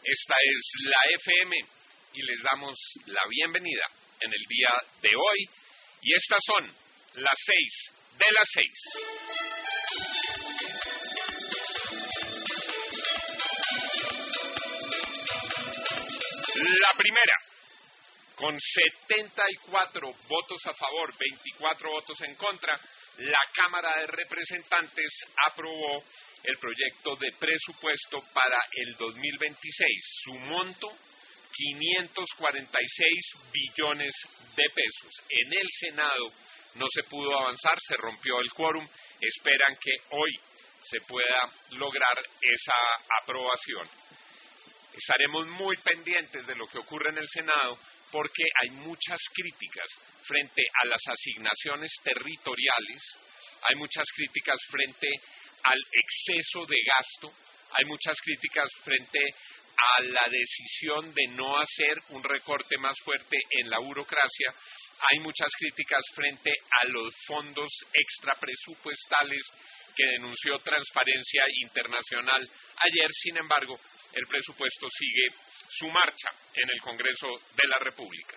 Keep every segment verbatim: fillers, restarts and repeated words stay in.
Esta es la F M y les damos la bienvenida en el día de hoy. Y estas son las seis de las seis. La primera, con setenta y cuatro votos a favor, veinticuatro votos en contra, la Cámara de Representantes aprobó el proyecto de presupuesto para el dos mil veintiséis. Su monto, quinientos cuarenta y seis billones de pesos. En el Senado no se pudo avanzar, se rompió el quórum. Esperan que hoy se pueda lograr esa aprobación. Estaremos muy pendientes de lo que ocurre en el Senado porque hay muchas críticas frente a las asignaciones territoriales, hay muchas críticas frente al exceso de gasto, hay muchas críticas frente a la decisión de no hacer un recorte más fuerte en la burocracia, hay muchas críticas frente a los fondos extrapresupuestales que denunció Transparencia Internacional ayer. Sin embargo, el presupuesto sigue su marcha en el Congreso de la República.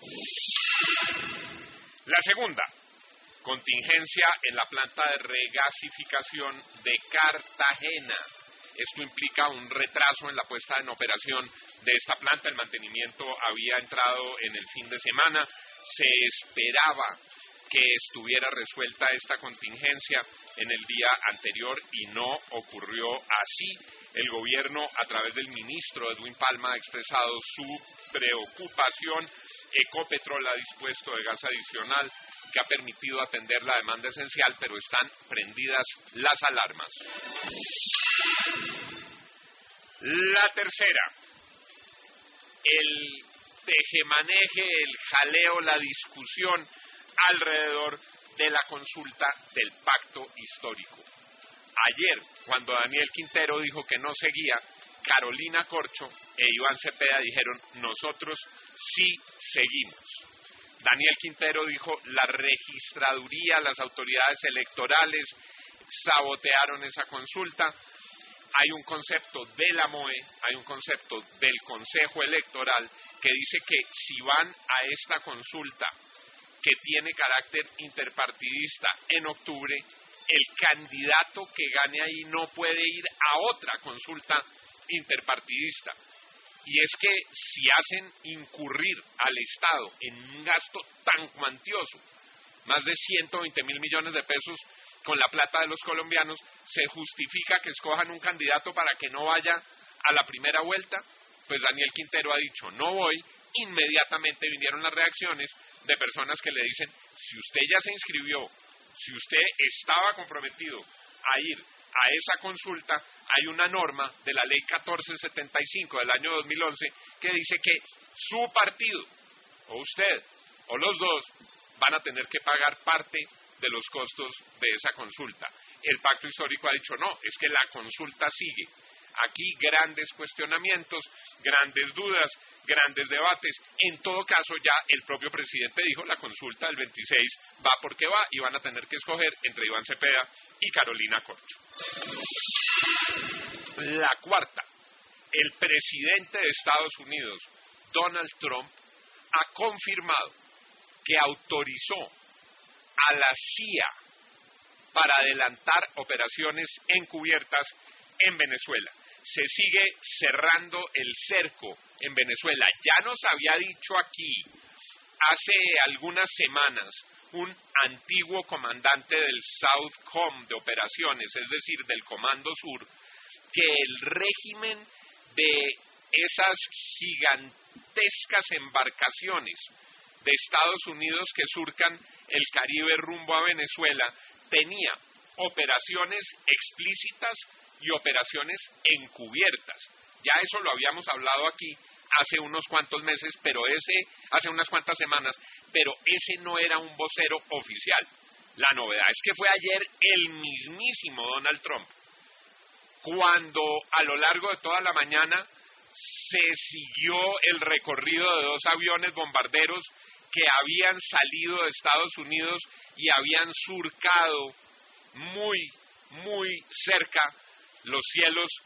La segunda, contingencia en la planta de regasificación de Cartagena. Esto implica un retraso en la puesta en operación de esta planta. El mantenimiento había entrado en el fin de semana. Se esperaba que estuviera resuelta esta contingencia en el día anterior y no ocurrió así. El gobierno, a través del ministro Edwin Palma, ha expresado su preocupación. Ecopetrol ha dispuesto de gas adicional que ha permitido atender la demanda esencial, pero están prendidas las alarmas. La tercera, el tejemaneje, el jaleo, la discusión alrededor de la consulta del pacto histórico. Ayer, cuando Daniel Quintero dijo que no seguía, Carolina Corcho e Iván Cepeda dijeron, nosotros sí seguimos. Daniel Quintero dijo, la registraduría, las autoridades electorales sabotearon esa consulta. Hay un concepto de la M O E, hay un concepto del Consejo Electoral que dice que si van a esta consulta que tiene carácter interpartidista en octubre, el candidato que gane ahí no puede ir a otra consulta interpartidista. Y es que si hacen incurrir al Estado en un gasto tan cuantioso, más de ciento veinte mil millones de pesos con la plata de los colombianos, se justifica que escojan un candidato para que no vaya a la primera vuelta. Pues Daniel Quintero ha dicho, no voy. Inmediatamente vinieron las reacciones de personas que le dicen, si usted ya se inscribió, si usted estaba comprometido a ir a esa consulta, hay una norma de la ley catorce setenta y cinco del año dos mil once que dice que su partido, o usted, o los dos, van a tener que pagar parte de los costos de esa consulta. El pacto histórico ha dicho, no, es que la consulta sigue. Aquí grandes cuestionamientos, grandes dudas, grandes debates. En todo caso, ya el propio presidente dijo, la consulta del veintiséis va porque va y van a tener que escoger entre Iván Cepeda y Carolina Corcho. La cuarta, el presidente de Estados Unidos, Donald Trump, ha confirmado que autorizó a la C I A para adelantar operaciones encubiertas en Venezuela. Se sigue cerrando el cerco en Venezuela. Ya nos había dicho aquí, hace algunas semanas, un antiguo comandante del Southcom de operaciones, es decir, del Comando Sur, que el régimen de esas gigantescas embarcaciones de Estados Unidos que surcan el Caribe rumbo a Venezuela tenía operaciones explícitas y operaciones encubiertas. Ya eso lo habíamos hablado aquí hace unos cuantos meses, pero ese, hace unas cuantas semanas, pero ese no era un vocero oficial. La novedad es que fue ayer el mismísimo Donald Trump, cuando a lo largo de toda la mañana se siguió el recorrido de dos aviones bombarderos que habían salido de Estados Unidos y habían surcado muy, muy cerca los cielos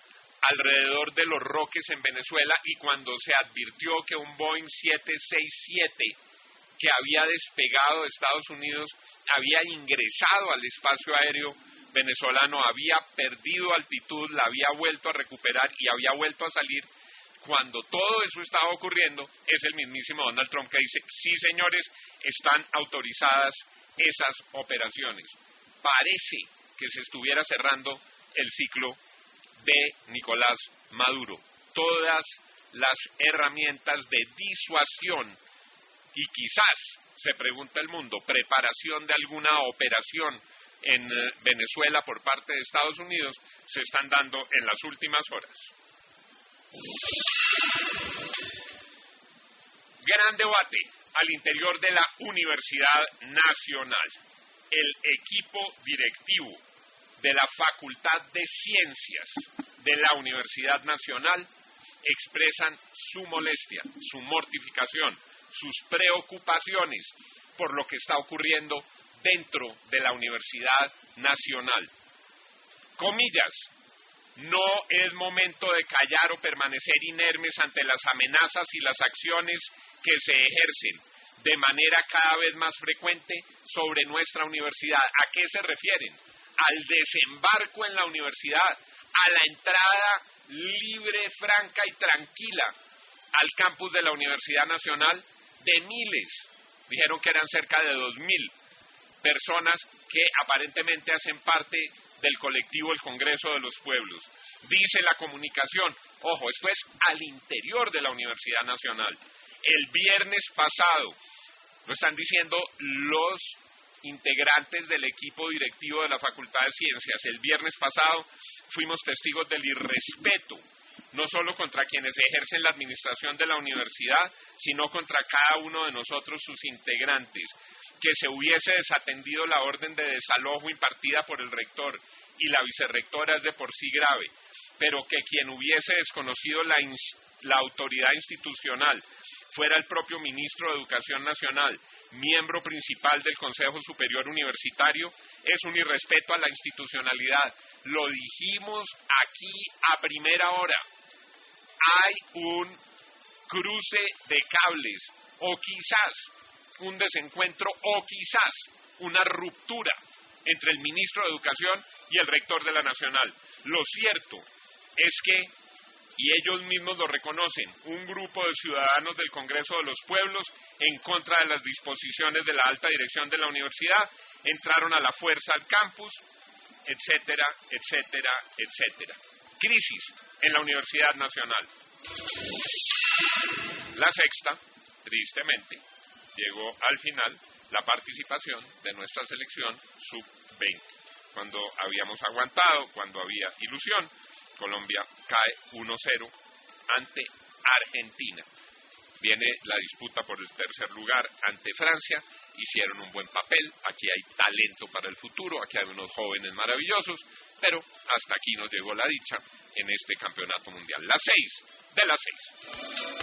alrededor de los roques en Venezuela, y cuando se advirtió que un Boeing siete sesenta y siete que había despegado de Estados Unidos había ingresado al espacio aéreo venezolano, había perdido altitud, la había vuelto a recuperar y había vuelto a salir, cuando todo eso estaba ocurriendo, es el mismísimo Donald Trump que dice, sí señores, están autorizadas esas operaciones. Parece que se estuviera cerrando el ciclo de Nicolás Maduro. Todas las herramientas de disuasión y quizás, se pregunta el mundo, preparación de alguna operación en Venezuela por parte de Estados Unidos se están dando en las últimas horas. Gran debate al interior de la Universidad Nacional. El equipo directivo de la Facultad de Ciencias de la Universidad Nacional expresan su molestia, su mortificación, sus preocupaciones por lo que está ocurriendo dentro de la Universidad Nacional. Comillas, no es momento de callar o permanecer inermes ante las amenazas y las acciones que se ejercen de manera cada vez más frecuente sobre nuestra universidad. ¿A qué se refieren? Al desembarco en la universidad, a la entrada libre, franca y tranquila al campus de la Universidad Nacional de miles, dijeron que eran cerca de dos mil personas que aparentemente hacen parte del colectivo El Congreso de los Pueblos. Dice la comunicación, ojo, esto es al interior de la Universidad Nacional. El viernes pasado, lo están diciendo los integrantes del equipo directivo de la Facultad de Ciencias, el viernes pasado fuimos testigos del irrespeto, no solo contra quienes ejercen la administración de la universidad, sino contra cada uno de nosotros, sus integrantes, que se hubiese desatendido la orden de desalojo impartida por el rector y la vicerrectora es de por sí grave, pero que quien hubiese desconocido la, la autoridad institucional fuera el propio ministro de Educación Nacional, miembro principal del Consejo Superior Universitario, es un irrespeto a la institucionalidad. Lo dijimos aquí a primera hora. Hay un cruce de cables, o quizás un desencuentro, o quizás una ruptura entre el ministro de Educación y el rector de la Nacional. Lo cierto es que, y ellos mismos lo reconocen, un grupo de ciudadanos del Congreso de los Pueblos, en contra de las disposiciones de la alta dirección de la universidad, entraron a la fuerza al campus, etcétera, etcétera, etcétera. Crisis en la Universidad Nacional. La sexta, tristemente, llegó al final la participación de nuestra selección sub veinte. Cuando habíamos aguantado, cuando había ilusión, Colombia cae uno cero ante Argentina. Viene la disputa por el tercer lugar ante Francia, hicieron un buen papel, aquí hay talento para el futuro, aquí hay unos jóvenes maravillosos, pero hasta aquí nos llegó la dicha en este campeonato mundial. Las seis de las seis.